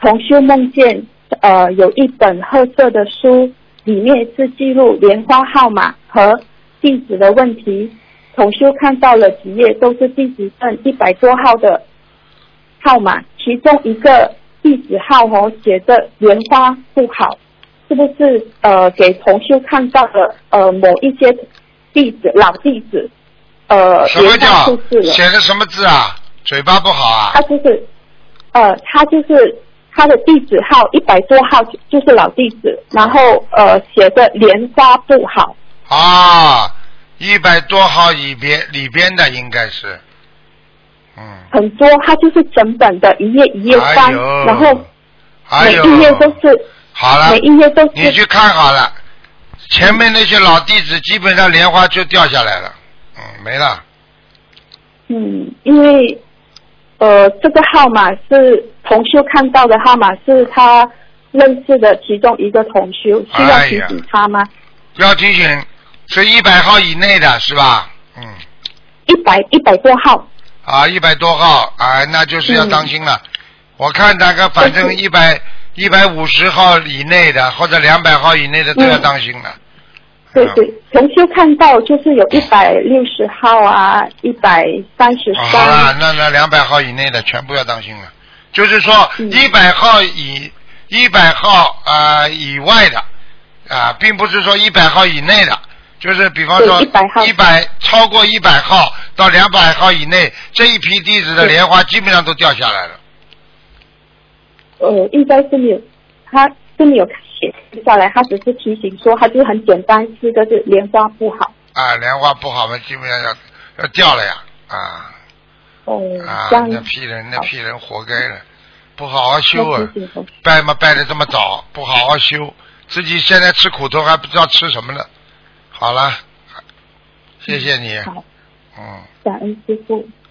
同修梦见有一本褐色的书，里面是记录莲花号码和地址的问题。同修看到了几页都是地址证100多号的号码，其中一个地址号写着莲花不好，是不是给同修看到了某一些地址老地址什么叫出事了？ 写的什么字啊？嘴巴不好啊？ 他就是他的地址号100多号就是老地址，然后写的莲花不好啊，100多号里边的应该是， 很多，他就是整本的一页一页翻，然后每一页都是好了， 每一页都是你去看好了，前面那些老地址基本上莲花就掉下来了，没了。 因为这个号码是同修看到的号码，是他认识的其中一个同修，需要提醒他吗？ 要提醒，是100号以内的是吧 ？100多号。 啊，100多号啊，那就是要当心了。我看大概反正150号以内的或者200号以内的都要当心了。 对，同修看到就是有160号啊，133。 好了，那200号以内的全部要当心了。就是说100号以外的并不是说100号以内的，就是比方说超过100号到200号以内这一批地址的莲花基本上都掉下来了。 应该是没有，他是没有写下来，他只是提醒说，他就是很简单，4个字，莲花不好。 莲花不好嘛，基本上要掉了呀，那批人活该了，不好好修啊，拜嘛拜得这么早，不好好修，自己现在吃苦头还不知道吃什么了。好了，谢谢你。 好，感恩师父。